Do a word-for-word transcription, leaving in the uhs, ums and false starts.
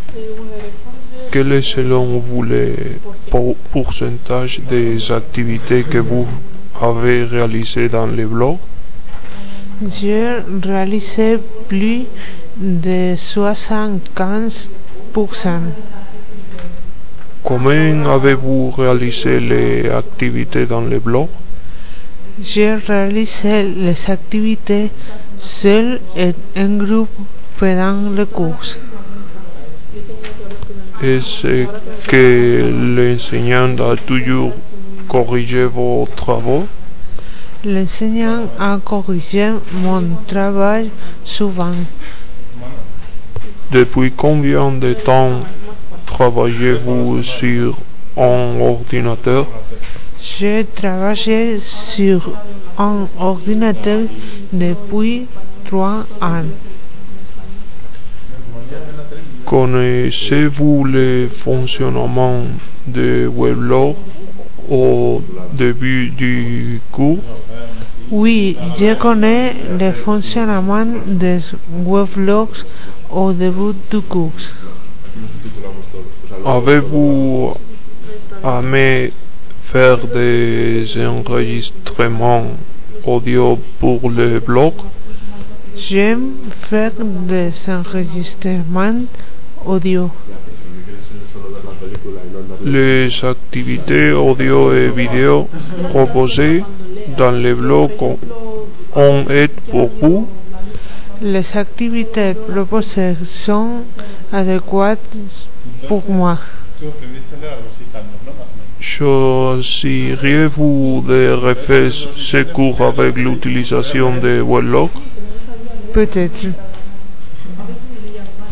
Quel est selon vous le pour- pourcentage des activités que vous avez réalisées dans le blog? J'ai réalisé plus de soixante-quinze pour cent. Comment avez-vous réalisé les activités dans le blog? J'ai réalisé les activités seul et en groupe pendant le cours. Est-ce que l'enseignant a toujours corrigé vos travaux? L'enseignant a corrigé mon travail souvent. Depuis combien de temps travaillez-vous sur un ordinateur? J'ai travaillé sur un ordinateur depuis trois ans. Connaissez-vous le fonctionnement de Weblog au début du cours? Oui, je connais le fonctionnement des weblogs au début du cours. Avez-vous aimé faire des enregistrements audio pour le blog? J'aime faire des enregistrements audio. Les activités audio et vidéo proposées dans le blog ont été pour vous? Les activités proposées sont adéquates pour moi. Choisiriez-vous de refaire ce cours avec l'utilisation de Weblog? Peut-être.